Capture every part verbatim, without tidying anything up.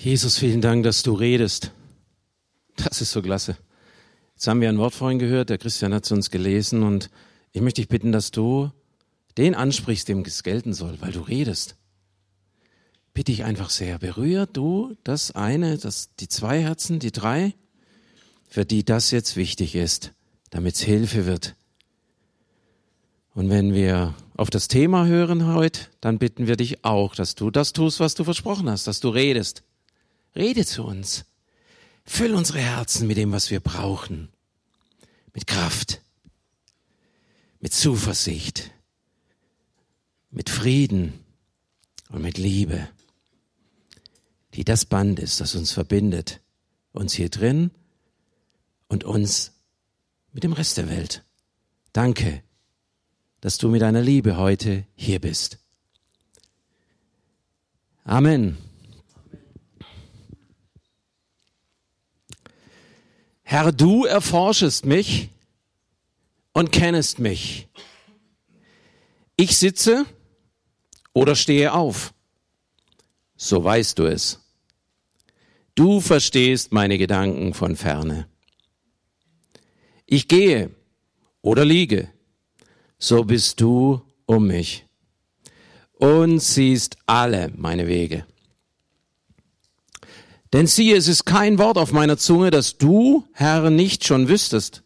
Jesus, vielen Dank, dass du redest. Das ist so klasse. Jetzt haben wir ein Wort vorhin gehört, der Christian hat es uns gelesen und ich möchte dich bitten, dass du den ansprichst, dem es gelten soll, weil du redest. Bitte ich einfach sehr, berühr du das eine, das, die zwei Herzen, die drei, für die das jetzt wichtig ist, damit es Hilfe wird. Und wenn wir auf das Thema hören heute, dann bitten wir dich auch, dass du das tust, was du versprochen hast, dass du redest. Rede zu uns. Füll unsere Herzen mit dem, was wir brauchen. Mit Kraft, mit Zuversicht, mit Frieden und mit Liebe, die das Band ist, das uns verbindet, uns hier drin und uns mit dem Rest der Welt. Danke, dass du mit deiner Liebe heute hier bist. Amen. Herr, du erforschest mich und kennest mich. Ich sitze oder stehe auf. So weißt du es. Du verstehst meine Gedanken von ferne. Ich gehe oder liege. So bist du um mich und siehst alle meine Wege. Denn siehe, es ist kein Wort auf meiner Zunge, das du, Herr, nicht schon wüsstest.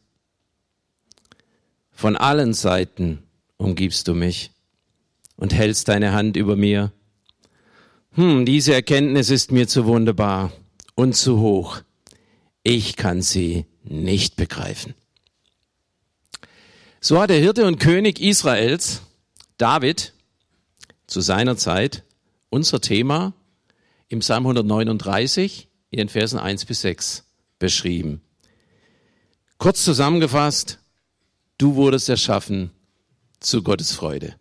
Von allen Seiten umgibst du mich und hältst deine Hand über mir. Hm, diese Erkenntnis ist mir zu wunderbar und zu hoch. Ich kann sie nicht begreifen. So hat der Hirte und König Israels, David, zu seiner Zeit unser Thema im Psalm hundertneununddreißig in den Versen eins bis sechs beschrieben. Kurz zusammengefasst, du wurdest erschaffen zu Gottes Freude.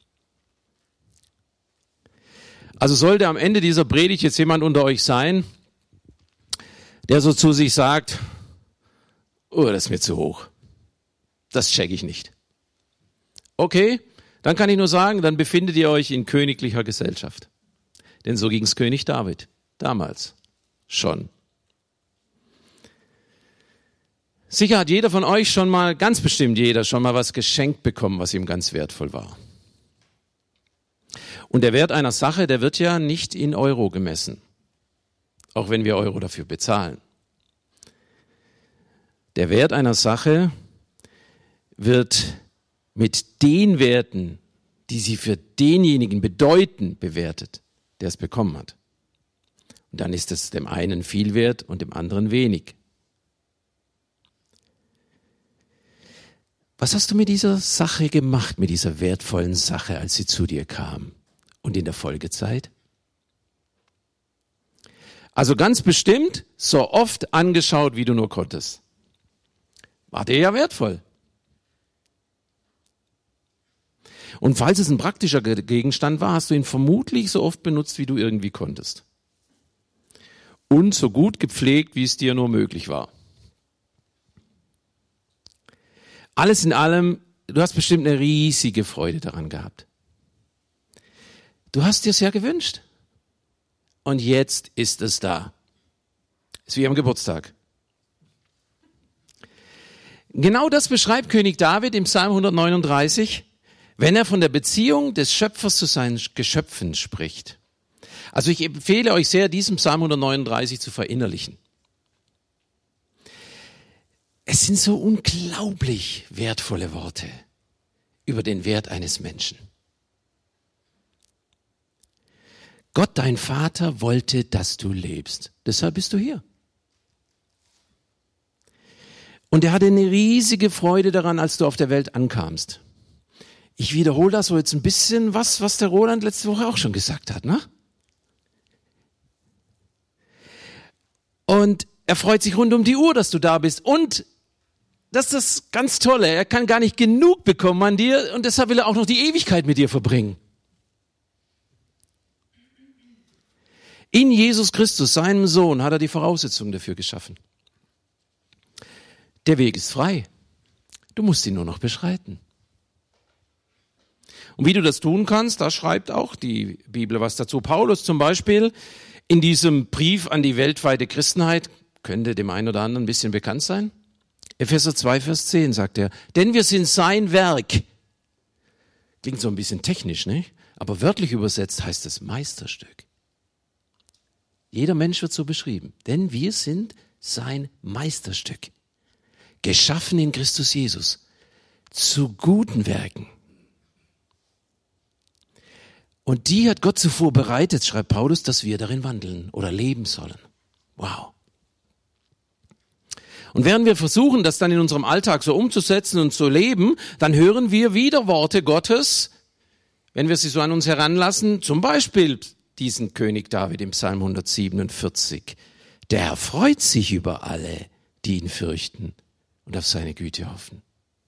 Also sollte am Ende dieser Predigt jetzt jemand unter euch sein, der so zu sich sagt, oh, das ist mir zu hoch. Das check ich nicht. Okay, dann kann ich nur sagen, dann befindet ihr euch in königlicher Gesellschaft. Denn so ging es König David damals schon. Sicher hat jeder von euch schon mal, ganz bestimmt jeder, schon mal was geschenkt bekommen, was ihm ganz wertvoll war. Und der Wert einer Sache, der wird ja nicht in Euro gemessen, auch wenn wir Euro dafür bezahlen. Der Wert einer Sache wird mit den Werten, die sie für denjenigen bedeuten, bewertet, der es bekommen hat. Und dann ist es dem einen viel wert und dem anderen wenig. Was hast du mit dieser Sache gemacht, mit dieser wertvollen Sache, als sie zu dir kam und in der Folgezeit? Also ganz bestimmt so oft angeschaut, wie du nur konntest. War dir ja wertvoll. Und falls es ein praktischer Gegenstand war, hast du ihn vermutlich so oft benutzt, wie du irgendwie konntest. Und so gut gepflegt, wie es dir nur möglich war. Alles in allem, du hast bestimmt eine riesige Freude daran gehabt. Du hast dir es ja gewünscht. Und jetzt ist es da. Ist wie am Geburtstag. Genau das beschreibt König David im Psalm hundertneununddreißig, wenn er von der Beziehung des Schöpfers zu seinen Geschöpfen spricht. Also ich empfehle euch sehr, diesen Psalm hundertneununddreißig zu verinnerlichen. Es sind so unglaublich wertvolle Worte über den Wert eines Menschen. Gott, dein Vater, wollte, dass du lebst. Deshalb bist du hier. Und er hatte eine riesige Freude daran, als du auf der Welt ankamst. Ich wiederhole das so jetzt ein bisschen, was, was der Roland letzte Woche auch schon gesagt hat, ne? Und er freut sich rund um die Uhr, dass du da bist. Und das ist das ganz Tolle, er kann gar nicht genug bekommen an dir und deshalb will er auch noch die Ewigkeit mit dir verbringen. In Jesus Christus, seinem Sohn, hat er die Voraussetzungen dafür geschaffen. Der Weg ist frei. Du musst ihn nur noch beschreiten. Und wie du das tun kannst, da schreibt auch die Bibel was dazu. Paulus zum Beispiel in diesem Brief an die weltweite Christenheit, könnte dem einen oder anderen ein bisschen bekannt sein. Epheser zwei, Vers zehn sagt er, denn wir sind sein Werk. Klingt so ein bisschen technisch, nicht? Aber wörtlich übersetzt heißt es Meisterstück. Jeder Mensch wird so beschrieben, denn wir sind sein Meisterstück. Geschaffen in Christus Jesus zu guten Werken. Und die hat Gott zuvor bereitet, schreibt Paulus, dass wir darin wandeln oder leben sollen. Wow. Und während wir versuchen, das dann in unserem Alltag so umzusetzen und zu leben, dann hören wir wieder Worte Gottes, wenn wir sie so an uns heranlassen, zum Beispiel diesen König David im Psalm hundertsiebenundvierzig. Der Herr freut sich über alle, die ihn fürchten und auf seine Güte hoffen.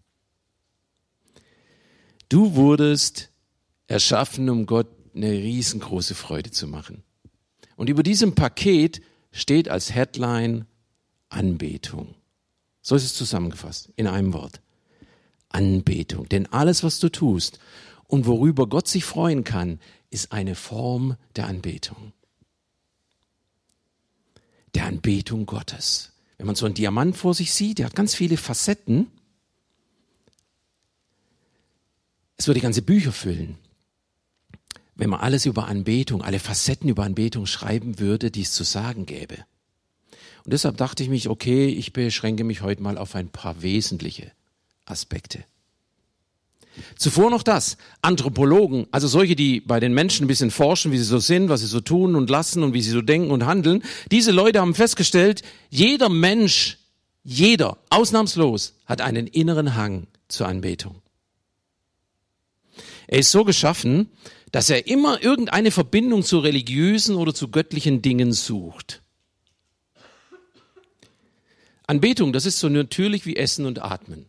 Du wurdest erschaffen, um Gott eine riesengroße Freude zu machen. Und über diesem Paket steht als Headline Anbetung. So ist es zusammengefasst in einem Wort. Anbetung. Denn alles, was du tust und worüber Gott sich freuen kann, ist eine Form der Anbetung. Der Anbetung Gottes. Wenn man so einen Diamant vor sich sieht, der hat ganz viele Facetten. Es würde ganze Bücher füllen, wenn man alles über Anbetung, alle Facetten über Anbetung schreiben würde, die es zu sagen gäbe. Und deshalb dachte ich mich, okay, ich beschränke mich heute mal auf ein paar wesentliche Aspekte. Zuvor noch das, Anthropologen, also solche, die bei den Menschen ein bisschen forschen, wie sie so sind, was sie so tun und lassen und wie sie so denken und handeln, diese Leute haben festgestellt, jeder Mensch, jeder, ausnahmslos, hat einen inneren Hang zur Anbetung. Er ist so geschaffen, dass er immer irgendeine Verbindung zu religiösen oder zu göttlichen Dingen sucht. Anbetung, das ist so natürlich wie Essen und Atmen.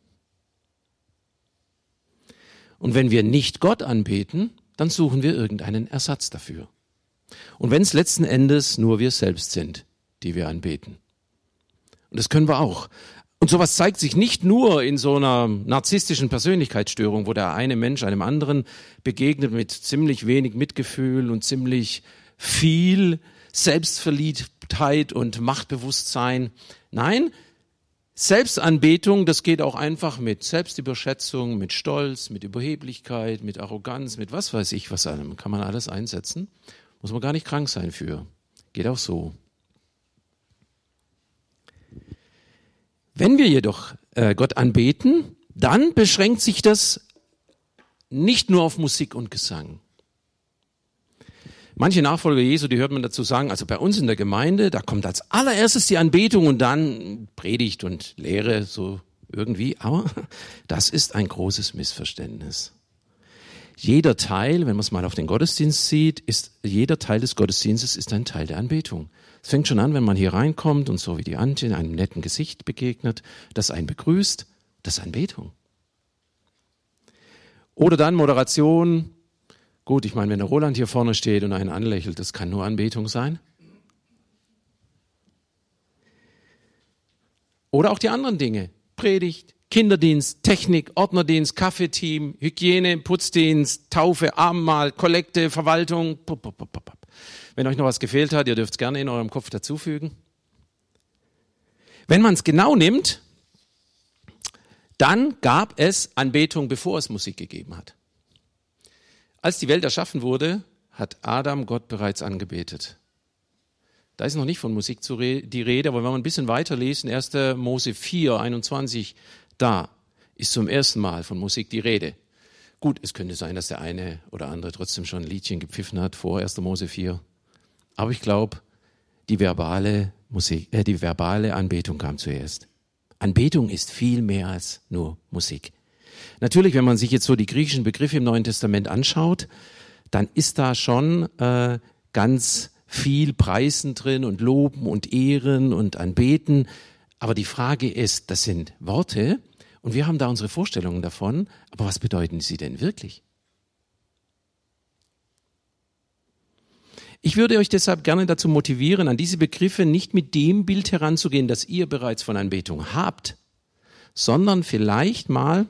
Und wenn wir nicht Gott anbeten, dann suchen wir irgendeinen Ersatz dafür. Und wenn es letzten Endes nur wir selbst sind, die wir anbeten. Und das können wir auch. Und sowas zeigt sich nicht nur in so einer narzisstischen Persönlichkeitsstörung, wo der eine Mensch einem anderen begegnet mit ziemlich wenig Mitgefühl und ziemlich viel Selbstverliebtheit und Machtbewusstsein. Nein, Selbstanbetung, das geht auch einfach mit Selbstüberschätzung, mit Stolz, mit Überheblichkeit, mit Arroganz, mit was weiß ich was allem. Kann man alles einsetzen. Muss man gar nicht krank sein für. Geht auch so. Wenn wir jedoch äh, Gott anbeten, dann beschränkt sich das nicht nur auf Musik und Gesang. Manche Nachfolger Jesu, die hört man dazu sagen, also bei uns in der Gemeinde, da kommt als allererstes die Anbetung und dann Predigt und Lehre, so irgendwie. Aber das ist ein großes Missverständnis. Jeder Teil, wenn man es mal auf den Gottesdienst sieht, ist, jeder Teil des Gottesdienstes ist ein Teil der Anbetung. Es fängt schon an, wenn man hier reinkommt und so wie die Antje einem netten Gesicht begegnet, das einen begrüßt, das ist Anbetung. Oder dann Moderation. Gut, ich meine, wenn der Roland hier vorne steht und einen anlächelt, das kann nur Anbetung sein. Oder auch die anderen Dinge. Predigt, Kinderdienst, Technik, Ordnerdienst, Kaffeeteam, Hygiene, Putzdienst, Taufe, Abendmahl, Kollekte, Verwaltung. Wenn euch noch was gefehlt hat, ihr dürft es gerne in eurem Kopf dazufügen. Wenn man es genau nimmt, dann gab es Anbetung, bevor es Musik gegeben hat. Als die Welt erschaffen wurde, hat Adam Gott bereits angebetet. Da ist noch nicht von Musik die Rede, aber wenn wir ein bisschen weiterlesen, erster Mose vier, einundzwanzig, da ist zum ersten Mal von Musik die Rede. Gut, es könnte sein, dass der eine oder andere trotzdem schon ein Liedchen gepfiffen hat vor erster Mose vier. Aber ich glaube, die verbale Musik, äh, die verbale Anbetung kam zuerst. Anbetung ist viel mehr als nur Musik. Natürlich, wenn man sich jetzt so die griechischen Begriffe im Neuen Testament anschaut, dann ist da schon äh, ganz viel Preisen drin und Loben und Ehren und Anbeten. Aber die Frage ist, das sind Worte und wir haben da unsere Vorstellungen davon, aber was bedeuten sie denn wirklich? Ich würde euch deshalb gerne dazu motivieren, an diese Begriffe nicht mit dem Bild heranzugehen, das ihr bereits von Anbetung habt, sondern vielleicht mal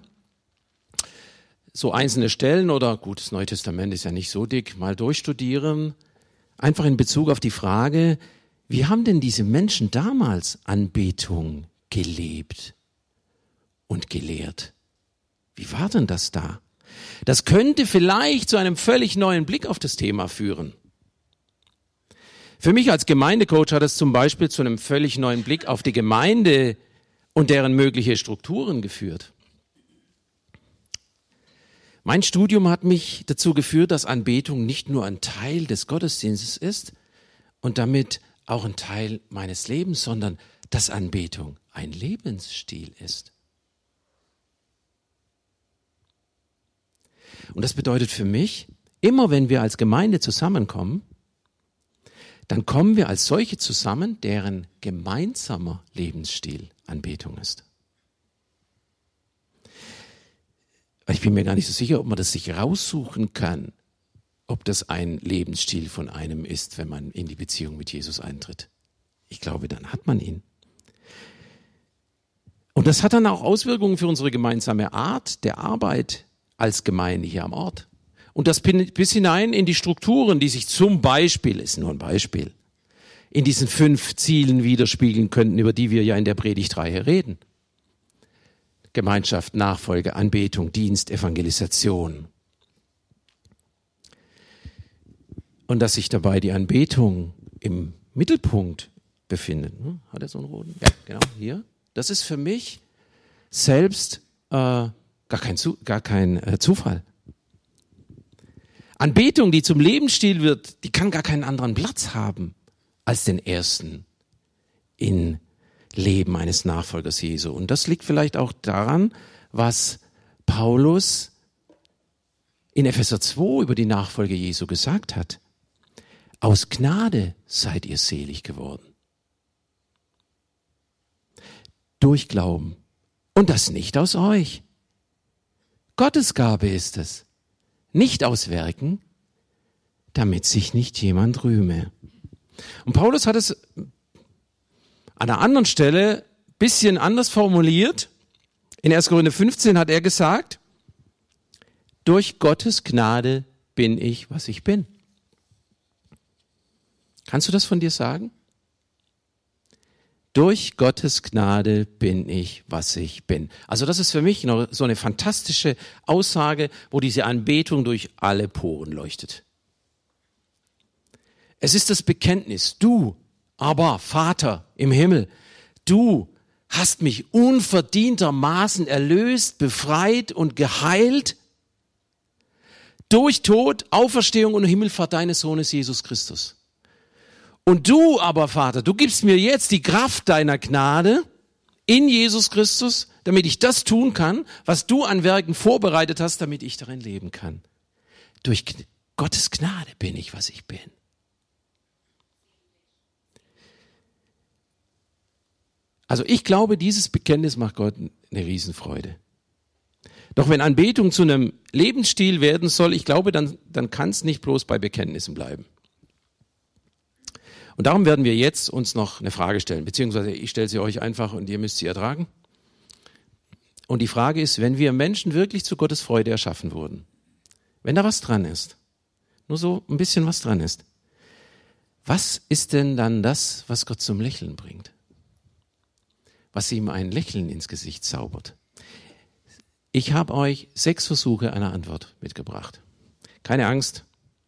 so einzelne Stellen oder, gut, das Neue Testament ist ja nicht so dick, mal durchstudieren, Einfach in Bezug auf die Frage, wie haben denn diese Menschen damals Anbetung gelebt und gelehrt? Wie war denn das da? Das könnte vielleicht zu einem völlig neuen Blick auf das Thema führen. Für mich als Gemeindecoach hat es zum Beispiel zu einem völlig neuen Blick auf die Gemeinde und deren mögliche Strukturen geführt. Mein Studium hat mich dazu geführt, dass Anbetung nicht nur ein Teil des Gottesdienstes ist und damit auch ein Teil meines Lebens, sondern dass Anbetung ein Lebensstil ist. Und das bedeutet für mich, immer wenn wir als Gemeinde zusammenkommen, dann kommen wir als solche zusammen, deren gemeinsamer Lebensstil Anbetung ist. Ich bin mir gar nicht so sicher, ob man das sich raussuchen kann, ob das ein Lebensstil von einem ist, wenn man in die Beziehung mit Jesus eintritt. Ich glaube, dann hat man ihn. Und das hat dann auch Auswirkungen für unsere gemeinsame Art der Arbeit als Gemeinde hier am Ort. Und das bis hinein in die Strukturen, die sich zum Beispiel, ist nur ein Beispiel, in diesen fünf Zielen widerspiegeln könnten, über die wir ja in der Predigtreihe reden. Gemeinschaft, Nachfolge, Anbetung, Dienst, Evangelisation. Und dass sich dabei die Anbetung im Mittelpunkt befindet. Hat er so einen roten? Ja, genau, hier. Das ist für mich selbst äh, gar kein, gar kein äh, Zufall. Anbetung, die zum Lebensstil wird, die kann gar keinen anderen Platz haben als den ersten in Leben eines Nachfolgers Jesu. Und das liegt vielleicht auch daran, was Paulus in Epheser zwei über die Nachfolge Jesu gesagt hat. Aus Gnade seid ihr selig geworden. Durch Glauben. Und das nicht aus euch. Gottes Gabe ist es. Nicht aus Werken, damit sich nicht jemand rühme. Und Paulus hat es an einer anderen Stelle ein bisschen anders formuliert. In erster Korinther fünfzehn hat er gesagt, durch Gottes Gnade bin ich, was ich bin. Kannst du das von dir sagen? Durch Gottes Gnade bin ich, was ich bin. Also das ist für mich noch so eine fantastische Aussage, wo diese Anbetung durch alle Poren leuchtet. Es ist das Bekenntnis, du, aber Vater im Himmel, du hast mich unverdientermaßen erlöst, befreit und geheilt durch Tod, Auferstehung und Himmelfahrt deines Sohnes Jesus Christus. Und du aber, Vater, du gibst mir jetzt die Kraft deiner Gnade in Jesus Christus, damit ich das tun kann, was du an Werken vorbereitet hast, damit ich darin leben kann. Durch Gottes Gnade bin ich, was ich bin. Also ich glaube, dieses Bekenntnis macht Gott eine Riesenfreude. Doch wenn Anbetung zu einem Lebensstil werden soll, ich glaube, dann, dann kann es nicht bloß bei Bekenntnissen bleiben. Und darum werden wir jetzt uns noch eine Frage stellen, beziehungsweise ich stelle sie euch einfach und ihr müsst sie ertragen. Und die Frage ist, wenn wir Menschen wirklich zu Gottes Freude erschaffen wurden, wenn da was dran ist, nur so ein bisschen was dran ist, was ist denn dann das, was Gott zum Lächeln bringt? Was ihm ein Lächeln ins Gesicht zaubert? Ich habe euch sechs Versuche einer Antwort mitgebracht. Keine Angst,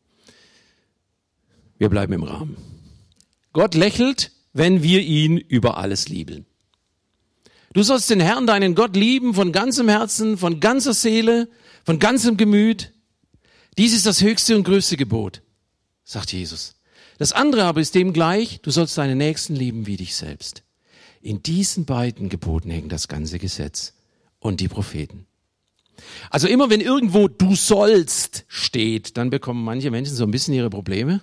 wir bleiben im Rahmen. Gott lächelt, wenn wir ihn über alles lieben. Du sollst den Herrn, deinen Gott, lieben von ganzem Herzen, von ganzer Seele, von ganzem Gemüt. Dies ist das höchste und größte Gebot, sagt Jesus. Das andere aber ist dem gleich, du sollst deinen Nächsten lieben wie dich selbst. In diesen beiden Geboten hängt das ganze Gesetz und die Propheten. Also immer wenn irgendwo du sollst steht, dann bekommen manche Menschen so ein bisschen ihre Probleme.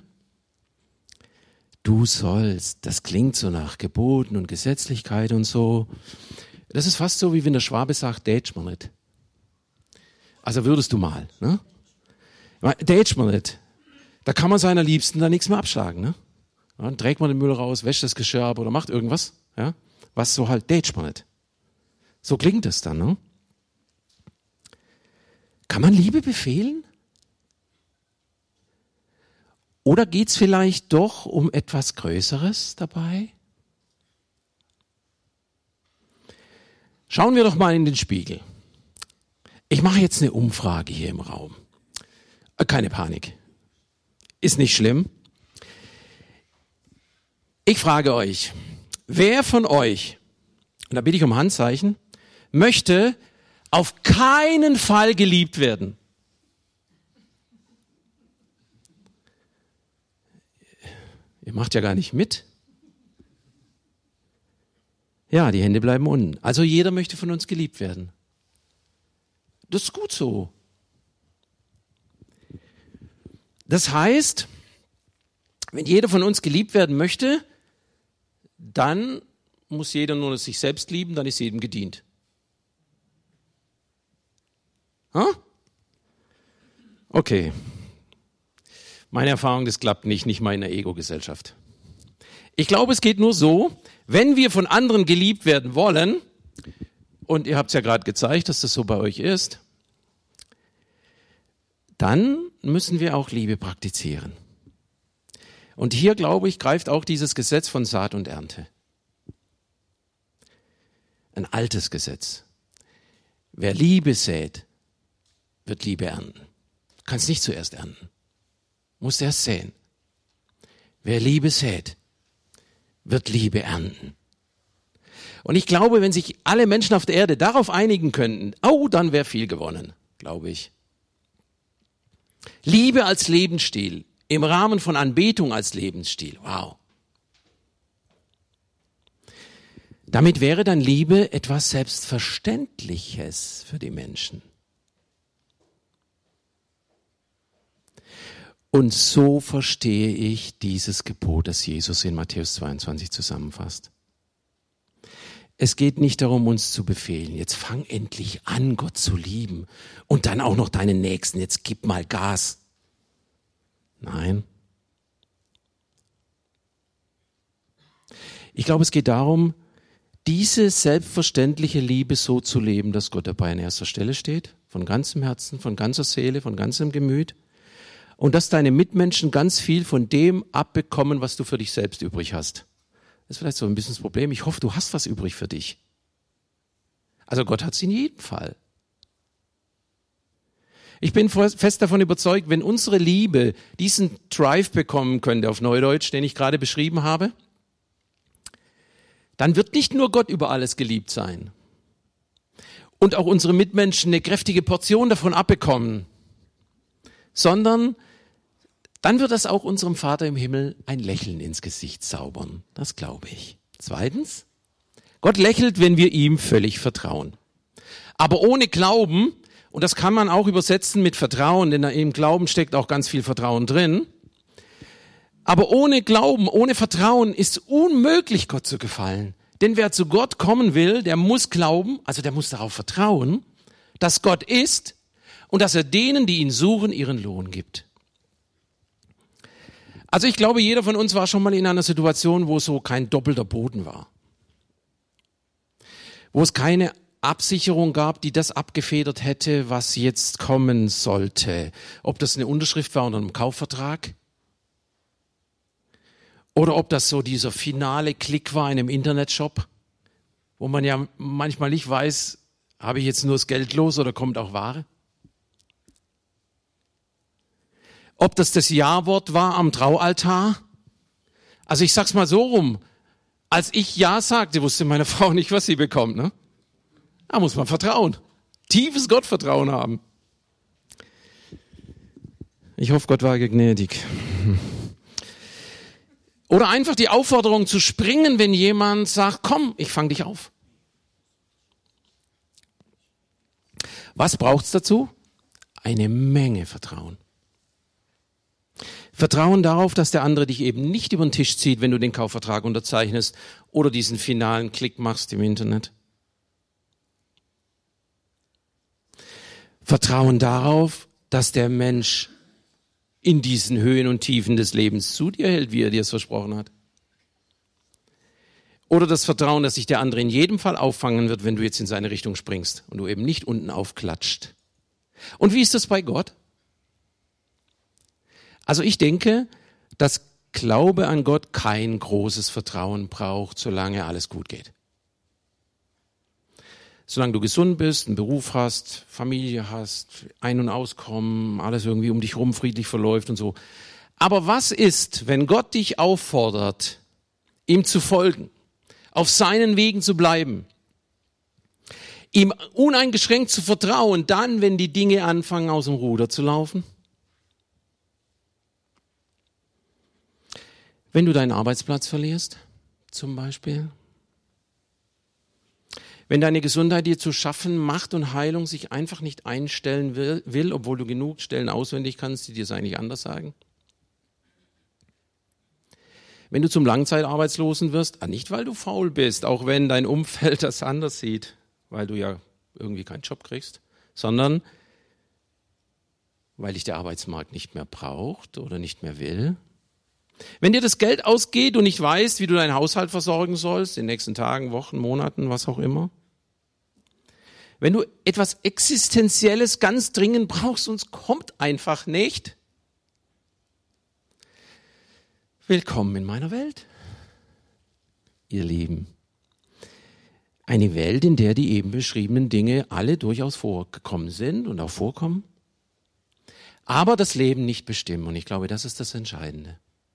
Du sollst, das klingt so nach Geboten und Gesetzlichkeit und so. Das ist fast so, wie wenn der Schwabe sagt, dätsch mir nicht. Also würdest du mal, ne? Dätsch mir nicht. Da kann man seiner Liebsten dann nichts mehr abschlagen, ne? Dann trägt man den Müll raus, wäscht das Geschirr ab oder macht irgendwas, ja? Was so halt, dätsch mir nicht. So klingt es dann, ne? Kann man Liebe befehlen? Oder geht's vielleicht doch um etwas Größeres dabei? Schauen wir doch mal in den Spiegel. Ich mache jetzt eine Umfrage hier im Raum. Keine Panik. Ist nicht schlimm. Ich frage euch, wer von euch, und da bitte ich um Handzeichen, möchte auf keinen Fall geliebt werden? Ihr macht ja gar nicht mit. Ja, die Hände bleiben unten. Also jeder möchte von uns geliebt werden. Das ist gut so. Das heißt, wenn jeder von uns geliebt werden möchte, dann muss jeder nur sich selbst lieben, dann ist jedem gedient. Ha? Okay. Meine Erfahrung, das klappt nicht, nicht mal in der Ego-Gesellschaft. Ich glaube, es geht nur so, wenn wir von anderen geliebt werden wollen, und ihr habt es ja gerade gezeigt, dass das so bei euch ist, dann müssen wir auch Liebe praktizieren. Und hier, glaube ich, greift auch dieses Gesetz von Saat und Ernte. Ein altes Gesetz. Wer Liebe sät, wird Liebe ernten. Du kannst nicht zuerst ernten. Du musst erst säen. Wer Liebe sät, wird Liebe ernten. Und ich glaube, wenn sich alle Menschen auf der Erde darauf einigen könnten, oh, dann wäre viel gewonnen, glaube ich. Liebe als Lebensstil, im Rahmen von Anbetung als Lebensstil, wow. Damit wäre dann Liebe etwas Selbstverständliches für die Menschen. Und so verstehe ich dieses Gebot, das Jesus in Matthäus zweiundzwanzig zusammenfasst. Es geht nicht darum, uns zu befehlen, jetzt fang endlich an, Gott zu lieben und dann auch noch deinen Nächsten, jetzt gib mal Gas. Nein. Ich glaube, es geht darum, diese selbstverständliche Liebe so zu leben, dass Gott dabei an erster Stelle steht, von ganzem Herzen, von ganzer Seele, von ganzem Gemüt. Und dass deine Mitmenschen ganz viel von dem abbekommen, was du für dich selbst übrig hast. Das ist vielleicht so ein bisschen das Problem. Ich hoffe, du hast was übrig für dich. Also Gott hat es in jedem Fall. Ich bin fest davon überzeugt, wenn unsere Liebe diesen Drive bekommen könnte, auf Neudeutsch, den ich gerade beschrieben habe, dann wird nicht nur Gott über alles geliebt sein und auch unsere Mitmenschen eine kräftige Portion davon abbekommen, sondern dann wird das auch unserem Vater im Himmel ein Lächeln ins Gesicht zaubern. Das glaube ich. Zweitens, Gott lächelt, wenn wir ihm völlig vertrauen. Aber ohne Glauben, und das kann man auch übersetzen mit Vertrauen, denn im Glauben steckt auch ganz viel Vertrauen drin. Aber ohne Glauben, ohne Vertrauen ist es unmöglich, Gott zu gefallen. Denn wer zu Gott kommen will, der muss glauben, also der muss darauf vertrauen, dass Gott ist und dass er denen, die ihn suchen, ihren Lohn gibt. Also ich glaube, jeder von uns war schon mal in einer Situation, wo so kein doppelter Boden war. Wo es keine Absicherung gab, die das abgefedert hätte, was jetzt kommen sollte. Ob das eine Unterschrift war unter einem Kaufvertrag oder ob das so dieser finale Klick war in einem Internetshop, wo man ja manchmal nicht weiß, habe ich jetzt nur das Geld los oder kommt auch Ware? Ob das das Ja-Wort war am Traualtar? Also ich sag's mal so rum, als ich Ja sagte, wusste meine Frau nicht, was sie bekommt. Ne? Da muss man vertrauen, tiefes Gottvertrauen haben. Ich hoffe, Gott war gnädig. Oder einfach die Aufforderung zu springen, wenn jemand sagt, komm, ich fang dich auf. Was braucht's dazu? Eine Menge Vertrauen. Vertrauen darauf, dass der andere dich eben nicht über den Tisch zieht, wenn du den Kaufvertrag unterzeichnest oder diesen finalen Klick machst im Internet. Vertrauen darauf, dass der Mensch in diesen Höhen und Tiefen des Lebens zu dir hält, wie er dir es versprochen hat. Oder das Vertrauen, dass sich der andere in jedem Fall auffangen wird, wenn du jetzt in seine Richtung springst und du eben nicht unten aufklatscht. Und wie ist das bei Gott? Also ich denke, dass Glaube an Gott kein großes Vertrauen braucht, solange alles gut geht. Solange du gesund bist, einen Beruf hast, Familie hast, Ein- und Auskommen, alles irgendwie um dich rum friedlich verläuft und so. Aber was ist, wenn Gott dich auffordert, ihm zu folgen, auf seinen Wegen zu bleiben, ihm uneingeschränkt zu vertrauen, dann, wenn die Dinge anfangen, aus dem Ruder zu laufen? Wenn du deinen Arbeitsplatz verlierst, zum Beispiel. Wenn deine Gesundheit dir zu schaffen macht und Heilung sich einfach nicht einstellen will, will, obwohl du genug Stellen auswendig kannst, die dir es eigentlich anders sagen. Wenn du zum Langzeitarbeitslosen wirst, nicht weil du faul bist, auch wenn dein Umfeld das anders sieht, weil du ja irgendwie keinen Job kriegst, sondern weil dich der Arbeitsmarkt nicht mehr braucht oder nicht mehr will. Wenn dir das Geld ausgeht und nicht weißt, wie du deinen Haushalt versorgen sollst, in den nächsten Tagen, Wochen, Monaten, was auch immer. Wenn du etwas Existenzielles ganz dringend brauchst und es kommt einfach nicht. Willkommen in meiner Welt, ihr Lieben. Eine Welt, in der die eben beschriebenen Dinge alle durchaus vorgekommen sind und auch vorkommen, aber das Leben nicht bestimmen. Und ich glaube, das ist das Entscheidende.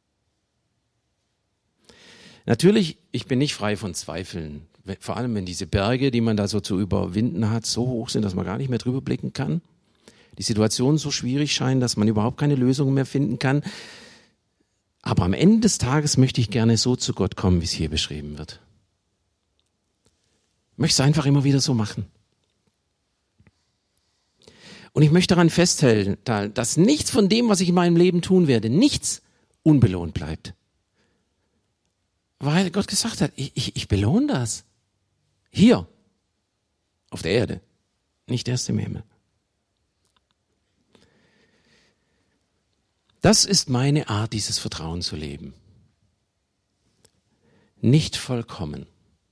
Natürlich, ich bin nicht frei von Zweifeln. Vor allem, wenn diese Berge, die man da so zu überwinden hat, so hoch sind, dass man gar nicht mehr drüber blicken kann. Die Situationen so schwierig scheinen, dass man überhaupt keine Lösung mehr finden kann. Aber am Ende des Tages möchte ich gerne so zu Gott kommen, wie es hier beschrieben wird. Ich möchte es einfach immer wieder so machen. Und ich möchte daran festhalten, dass nichts von dem, was ich in meinem Leben tun werde, nichts unbelohnt bleibt. Weil Gott gesagt hat, ich, ich, ich belohne das. Hier, auf der Erde, nicht erst im Himmel. Das ist meine Art, dieses Vertrauen zu leben. Nicht vollkommen,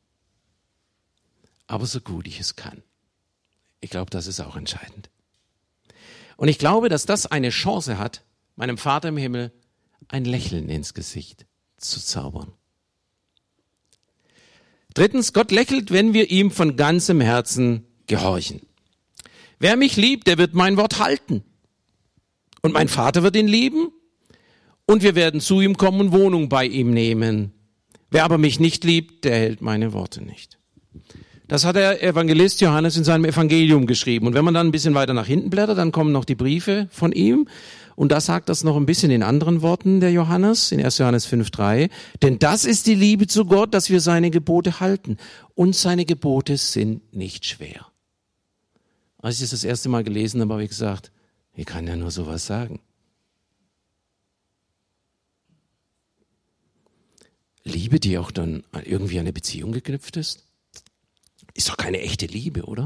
aber so gut ich es kann. Ich glaube, das ist auch entscheidend. Und ich glaube, dass das eine Chance hat, meinem Vater im Himmel ein Lächeln ins Gesicht zu zaubern. Drittens, Gott lächelt, wenn wir ihm von ganzem Herzen gehorchen. Wer mich liebt, der wird mein Wort halten. Und mein Vater wird ihn lieben. Und wir werden zu ihm kommen und Wohnung bei ihm nehmen. Wer aber mich nicht liebt, der hält meine Worte nicht. Das hat der Evangelist Johannes in seinem Evangelium geschrieben. Und wenn man dann ein bisschen weiter nach hinten blättert, dann kommen noch die Briefe von ihm. Und da sagt das noch ein bisschen in anderen Worten, der Johannes, in erster Johannes fünf drei. Denn das ist die Liebe zu Gott, dass wir seine Gebote halten. Und seine Gebote sind nicht schwer. Als ich das das erste Mal gelesen habe, habe ich gesagt, wie kann er nur sowas sagen? Liebe, die auch dann irgendwie an eine Beziehung geknüpft ist? Ist doch keine echte Liebe, oder?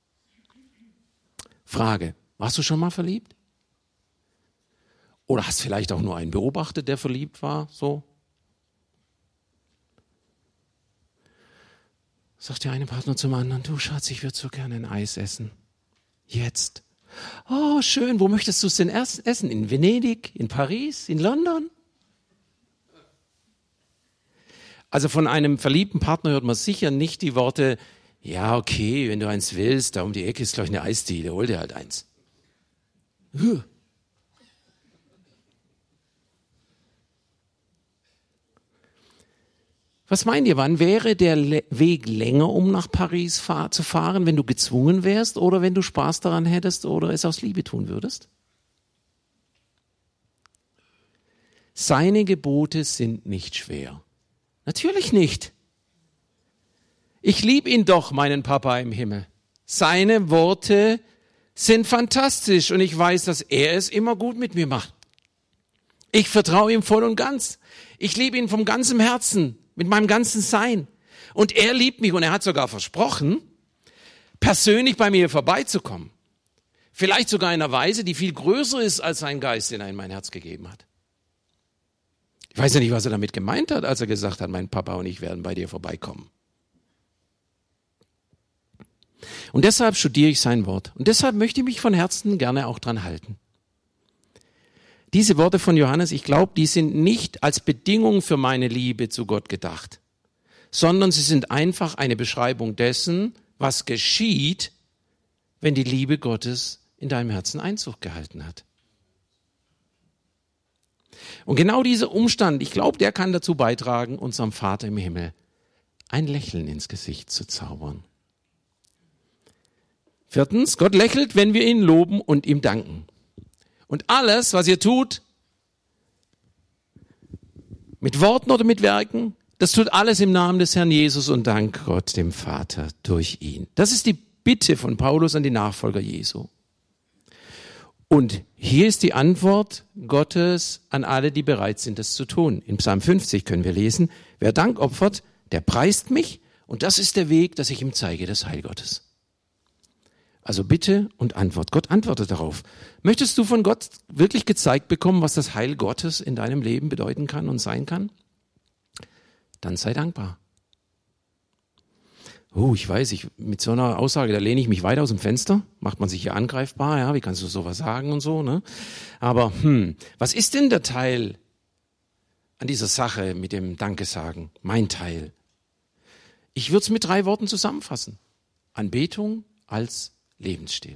Frage, warst du schon mal verliebt? Oder hast vielleicht auch nur einen beobachtet, der verliebt war, so? Sagt der eine Partner zum anderen, du Schatz, ich würde so gerne ein Eis essen. Jetzt. Oh, schön, wo möchtest du es denn erst essen? In Venedig, in Paris, in London? Also von einem verliebten Partner hört man sicher nicht die Worte, ja, okay, wenn du eins willst, da um die Ecke ist gleich eine Eisdiele, hol dir halt eins. Huh. Was meint ihr, wann wäre der Le- Weg länger, um nach Paris fahr- zu fahren, wenn du gezwungen wärst oder wenn du Spaß daran hättest oder es aus Liebe tun würdest? Seine Gebote sind nicht schwer. Natürlich nicht. Ich liebe ihn doch, meinen Papa im Himmel. Seine Worte sind fantastisch und ich weiß, dass er es immer gut mit mir macht. Ich vertraue ihm voll und ganz. Ich liebe ihn vom ganzen Herzen, mit meinem ganzen Sein. Und er liebt mich und er hat sogar versprochen, persönlich bei mir vorbeizukommen. Vielleicht sogar in einer Weise, die viel größer ist als sein Geist, den er in mein Herz gegeben hat. Ich weiß ja nicht, was er damit gemeint hat, als er gesagt hat, mein Papa und ich werden bei dir vorbeikommen. Und deshalb studiere ich sein Wort. Und deshalb möchte ich mich von Herzen gerne auch dran halten. Diese Worte von Johannes, ich glaube, die sind nicht als Bedingung für meine Liebe zu Gott gedacht, sondern sie sind einfach eine Beschreibung dessen, was geschieht, wenn die Liebe Gottes in deinem Herzen Einzug gehalten hat. Und genau dieser Umstand, ich glaube, der kann dazu beitragen, unserem Vater im Himmel ein Lächeln ins Gesicht zu zaubern. Viertens, Gott lächelt, wenn wir ihn loben und ihm danken. Und alles, was ihr tut, mit Worten oder mit Werken, das tut alles im Namen des Herrn Jesus und dank Gott, dem Vater, durch ihn. Das ist die Bitte von Paulus an die Nachfolger Jesu. Und hier ist die Antwort Gottes an alle, die bereit sind, das zu tun. In Psalm fünfzig können wir lesen, wer Dank opfert, der preist mich und das ist der Weg, dass ich ihm zeige, das Heil Gottes. Also Bitte und Antwort. Gott antwortet darauf. Möchtest du von Gott wirklich gezeigt bekommen, was das Heil Gottes in deinem Leben bedeuten kann und sein kann? Dann sei dankbar. Oh, ich weiß, ich, mit so einer Aussage, da lehne ich mich weit aus dem Fenster, macht man sich hier angreifbar, ja, wie kannst du sowas sagen und so, ne? Aber, hm, was ist denn der Teil an dieser Sache mit dem Danke sagen? Mein Teil. Ich würde es mit drei Worten zusammenfassen. Anbetung als Lebensstil.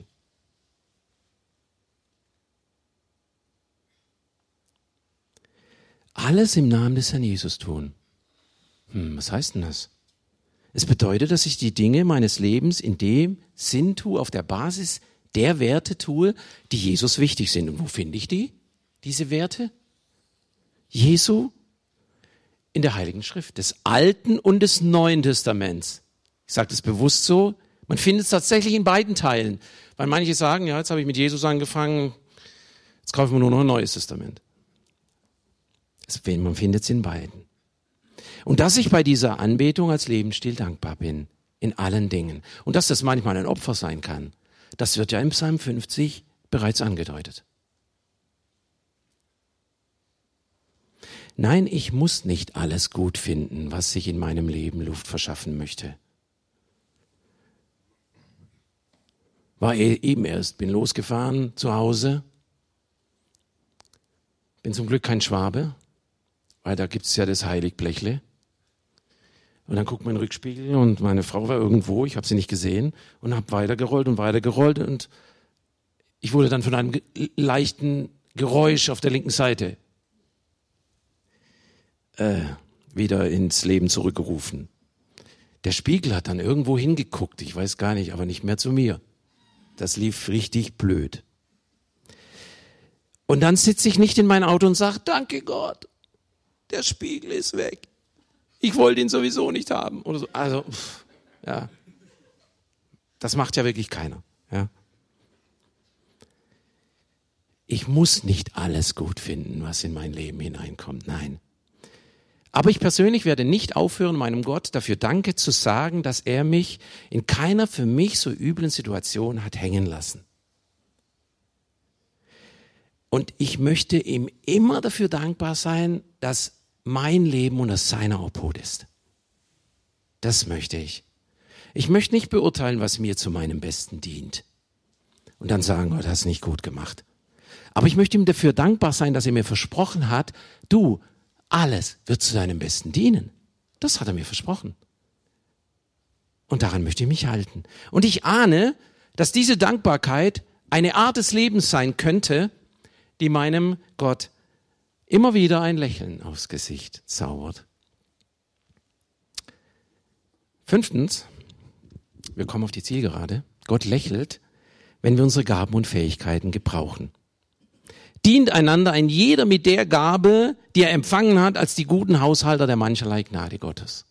Alles im Namen des Herrn Jesus tun. Hm, was heißt denn das? Es bedeutet, dass ich die Dinge meines Lebens in dem Sinn tue, auf der Basis der Werte tue, die Jesus wichtig sind. Und wo finde ich die, diese Werte? Jesu in der Heiligen Schrift, des Alten und des Neuen Testaments. Ich sage das bewusst so, man findet es tatsächlich in beiden Teilen. Weil manche sagen, ja, jetzt habe ich mit Jesus angefangen, jetzt kaufen wir nur noch ein Neues Testament. Man findet es in beiden. Und dass ich bei dieser Anbetung als Lebensstil dankbar bin, in allen Dingen. Und dass das manchmal ein Opfer sein kann, das wird ja im Psalm fünfzig bereits angedeutet. Nein, ich muss nicht alles gut finden, was sich in meinem Leben Luft verschaffen möchte. War eben erst, bin losgefahren zu Hause, bin zum Glück kein Schwabe, weil da gibt es ja das Heiligblechle. Und dann guckt man in den Rückspiegel und meine Frau war irgendwo, ich habe sie nicht gesehen und habe weitergerollt und weitergerollt und ich wurde dann von einem ge- leichten Geräusch auf der linken Seite äh, wieder ins Leben zurückgerufen. Der Spiegel hat dann irgendwo hingeguckt, ich weiß gar nicht, aber nicht mehr zu mir. Das lief richtig blöd. Und dann sitze ich nicht in mein Auto und sage, danke Gott, der Spiegel ist weg. Ich wollte ihn sowieso nicht haben. Oder so. Also, pff, ja. Das macht ja wirklich keiner. Ja. Ich muss nicht alles gut finden, was in mein Leben hineinkommt. Nein. Aber ich persönlich werde nicht aufhören, meinem Gott dafür Danke zu sagen, dass er mich in keiner für mich so üblen Situation hat hängen lassen. Und ich möchte ihm immer dafür dankbar sein, dass mein Leben unter seiner Obhut ist. Das möchte ich. Ich möchte nicht beurteilen, was mir zu meinem Besten dient. Und dann sagen, Gott, hast nicht gut gemacht. Aber ich möchte ihm dafür dankbar sein, dass er mir versprochen hat, du, alles wird zu deinem Besten dienen. Das hat er mir versprochen. Und daran möchte ich mich halten. Und ich ahne, dass diese Dankbarkeit eine Art des Lebens sein könnte, die meinem Gott immer wieder ein Lächeln aufs Gesicht zaubert. Fünftens, wir kommen auf die Zielgerade. Gott lächelt, wenn wir unsere Gaben und Fähigkeiten gebrauchen. Dient einander ein jeder mit der Gabe, die er empfangen hat, als die guten Haushalter der mancherlei Gnade Gottes.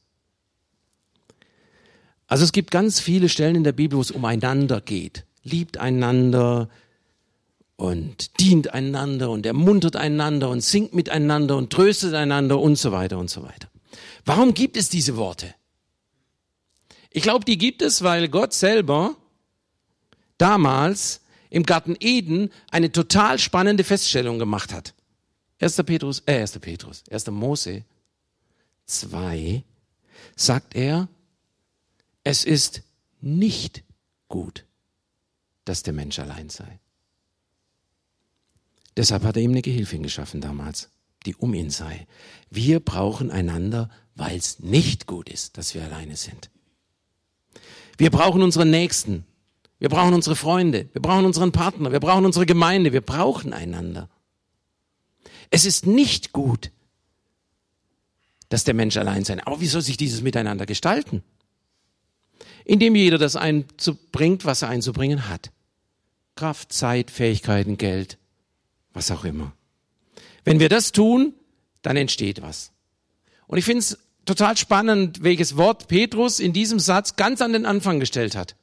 Also es gibt ganz viele Stellen in der Bibel, wo es um einander geht. Liebt einander und dient einander und ermuntert einander und singt miteinander und tröstet einander und so weiter und so weiter. Warum gibt es diese Worte? Ich glaube, die gibt es, weil Gott selber damals im Garten Eden eine total spannende Feststellung gemacht hat. erster Petrus, äh, erster Petrus, erster Mose zwei sagt er, es ist nicht gut, dass der Mensch allein sei. Deshalb hat er ihm eine Gehilfin geschaffen damals, die um ihn sei. Wir brauchen einander, weil es nicht gut ist, dass wir alleine sind. Wir brauchen unseren Nächsten. Wir brauchen unsere Freunde. Wir brauchen unseren Partner. Wir brauchen unsere Gemeinde. Wir brauchen einander. Es ist nicht gut, dass der Mensch allein sein. Aber wie soll sich dieses Miteinander gestalten? Indem jeder das einbringt, was er einzubringen hat. Kraft, Zeit, Fähigkeiten, Geld, was auch immer. Wenn wir das tun, dann entsteht was. Und ich finde es total spannend, welches Wort Petrus in diesem Satz ganz an den Anfang gestellt hat.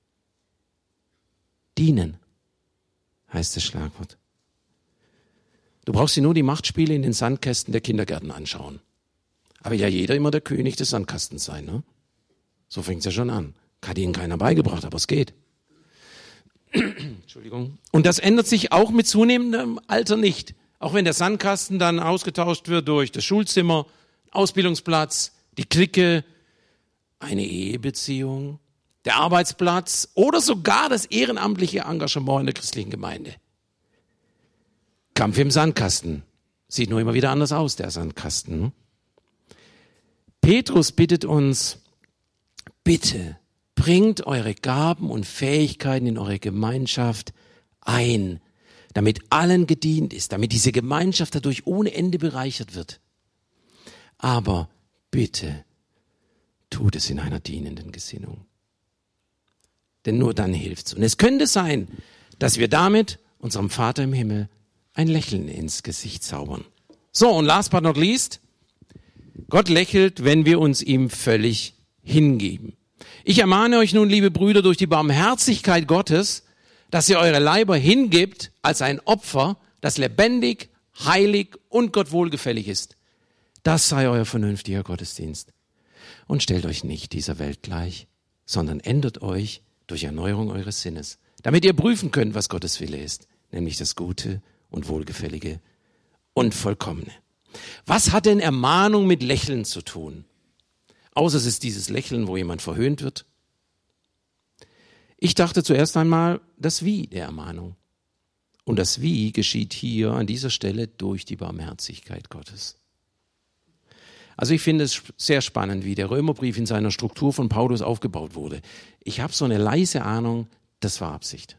Dienen heißt das Schlagwort. Du brauchst dir nur die Machtspiele in den Sandkästen der Kindergärten anschauen. Aber ja jeder immer der König des Sandkastens sein, ne? So fängt es ja schon an. Hat ihnen keiner beigebracht, aber es geht. Entschuldigung. Und das ändert sich auch mit zunehmendem Alter nicht. Auch wenn der Sandkasten dann ausgetauscht wird durch das Schulzimmer, Ausbildungsplatz, die Clique, eine Ehebeziehung, der Arbeitsplatz oder sogar das ehrenamtliche Engagement in der christlichen Gemeinde. Kampf im Sandkasten. Sieht nur immer wieder anders aus, der Sandkasten. Petrus bittet uns, bitte bringt eure Gaben und Fähigkeiten in eure Gemeinschaft ein, damit allen gedient ist, damit diese Gemeinschaft dadurch ohne Ende bereichert wird. Aber bitte tut es in einer dienenden Gesinnung. Denn nur dann hilft's. Und es könnte sein, dass wir damit unserem Vater im Himmel ein Lächeln ins Gesicht zaubern. So, und last but not least, Gott lächelt, wenn wir uns ihm völlig hingeben. Ich ermahne euch nun, liebe Brüder, durch die Barmherzigkeit Gottes, dass ihr eure Leiber hingebt als ein Opfer, das lebendig, heilig und Gott wohlgefällig ist. Das sei euer vernünftiger Gottesdienst. Und stellt euch nicht dieser Welt gleich, sondern ändert euch durch Erneuerung eures Sinnes, damit ihr prüfen könnt, was Gottes Wille ist, nämlich das Gute und Wohlgefällige und Vollkommene. Was hat denn Ermahnung mit Lächeln zu tun? Außer es ist dieses Lächeln, wo jemand verhöhnt wird. Ich dachte zuerst einmal das Wie der Ermahnung. Und das Wie geschieht hier an dieser Stelle durch die Barmherzigkeit Gottes. Also ich finde es sehr spannend, wie der Römerbrief in seiner Struktur von Paulus aufgebaut wurde. Ich habe so eine leise Ahnung, das war Absicht.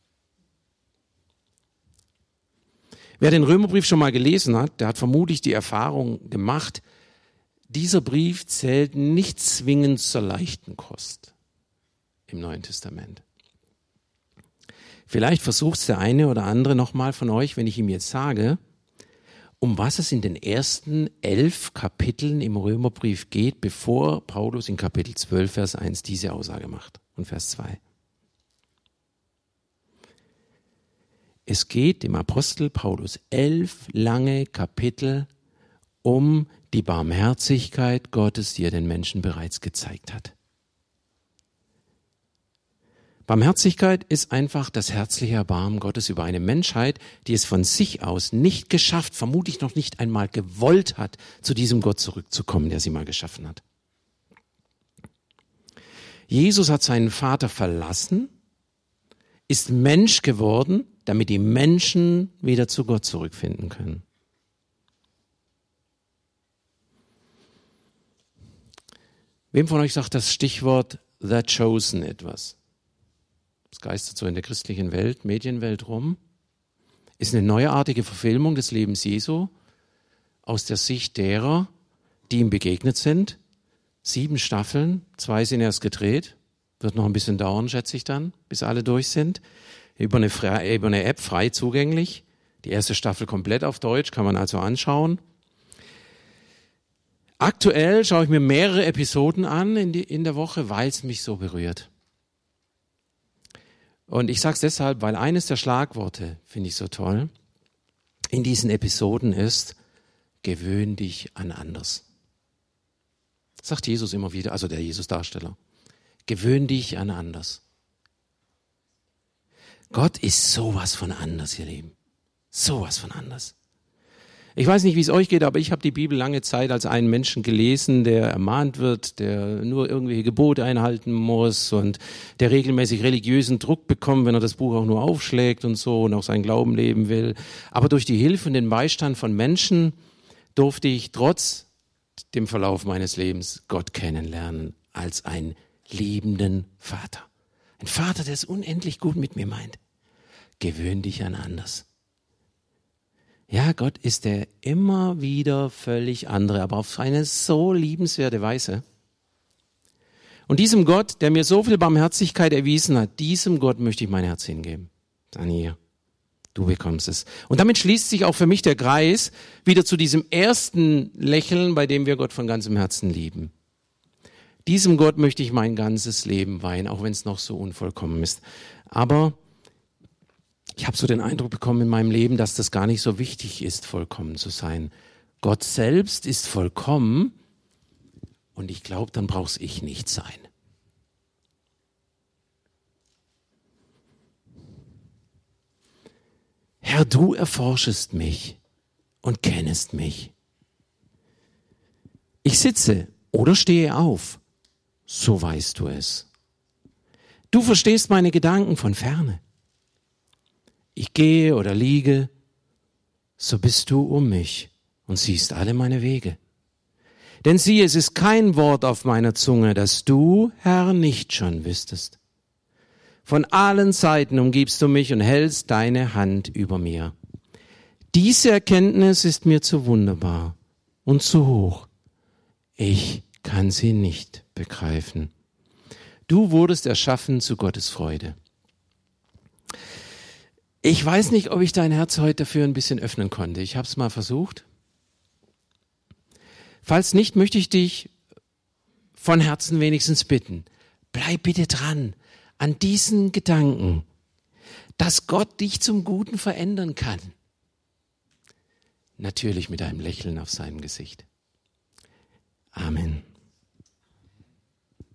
Wer den Römerbrief schon mal gelesen hat, der hat vermutlich die Erfahrung gemacht, dieser Brief zählt nicht zwingend zur leichten Kost im Neuen Testament. Vielleicht versucht es der eine oder andere nochmal von euch, wenn ich ihm jetzt sage, um was es in den ersten elf Kapiteln im Römerbrief geht, bevor Paulus in Kapitel zwölf, Vers eins diese Aussage macht und Vers zwei. Es geht dem Apostel Paulus elf lange Kapitel um die Barmherzigkeit Gottes, die er den Menschen bereits gezeigt hat. Barmherzigkeit ist einfach das herzliche Erbarmen Gottes über eine Menschheit, die es von sich aus nicht geschafft, vermutlich noch nicht einmal gewollt hat, zu diesem Gott zurückzukommen, der sie mal geschaffen hat. Jesus hat seinen Vater verlassen, ist Mensch geworden, damit die Menschen wieder zu Gott zurückfinden können. Wem von euch sagt das Stichwort The Chosen etwas? Das geistert so in der christlichen Welt, Medienwelt rum. Ist eine neuartige Verfilmung des Lebens Jesu aus der Sicht derer, die ihm begegnet sind. Sieben Staffeln, zwei sind erst gedreht. Wird noch ein bisschen dauern, schätze ich dann, bis alle durch sind. Über eine, frei, über eine App frei zugänglich. Die erste Staffel komplett auf Deutsch, kann man also anschauen. Aktuell schaue ich mir mehrere Episoden an in, die, in der Woche, weil es mich so berührt. Und ich sage es deshalb, weil eines der Schlagworte, finde ich so toll, in diesen Episoden ist, gewöhn dich an anders. Das sagt Jesus immer wieder, also der Jesus-Darsteller. Gewöhn dich an anders. Gott ist sowas von anders, ihr Lieben. Sowas von anders. Ich weiß nicht, wie es euch geht, aber ich habe die Bibel lange Zeit als einen Menschen gelesen, der ermahnt wird, der nur irgendwelche Gebote einhalten muss und der regelmäßig religiösen Druck bekommt, wenn er das Buch auch nur aufschlägt und so und auch seinen Glauben leben will. Aber durch die Hilfe und den Beistand von Menschen durfte ich trotz dem Verlauf meines Lebens Gott kennenlernen als einen liebenden Vater. Ein Vater, der es unendlich gut mit mir meint. Gewöhn dich an anders. Ja, Gott ist der immer wieder völlig andere, aber auf eine so liebenswerte Weise. Und diesem Gott, der mir so viel Barmherzigkeit erwiesen hat, diesem Gott möchte ich mein Herz hingeben. Dann hier, du bekommst es. Und damit schließt sich auch für mich der Kreis wieder zu diesem ersten Lächeln, bei dem wir Gott von ganzem Herzen lieben. Diesem Gott möchte ich mein ganzes Leben weihen, auch wenn es noch so unvollkommen ist. Aber ich habe so den Eindruck bekommen in meinem Leben, dass das gar nicht so wichtig ist, vollkommen zu sein. Gott selbst ist vollkommen und ich glaube, dann brauch's ich nicht sein. Herr, du erforschest mich und kennest mich. Ich sitze oder stehe auf, so weißt du es. Du verstehst meine Gedanken von ferne. Ich gehe oder liege, so bist du um mich und siehst alle meine Wege. Denn siehe, es ist kein Wort auf meiner Zunge, das du, Herr, nicht schon wüsstest. Von allen Seiten umgibst du mich und hältst deine Hand über mir. Diese Erkenntnis ist mir zu wunderbar und zu hoch. Ich kann sie nicht begreifen. Du wurdest erschaffen zu Gottes Freude. Ich weiß nicht, ob ich dein Herz heute dafür ein bisschen öffnen konnte. Ich habe es mal versucht. Falls nicht, möchte ich dich von Herzen wenigstens bitten, bleib bitte dran an diesen Gedanken, dass Gott dich zum Guten verändern kann. Natürlich mit einem Lächeln auf seinem Gesicht. Amen.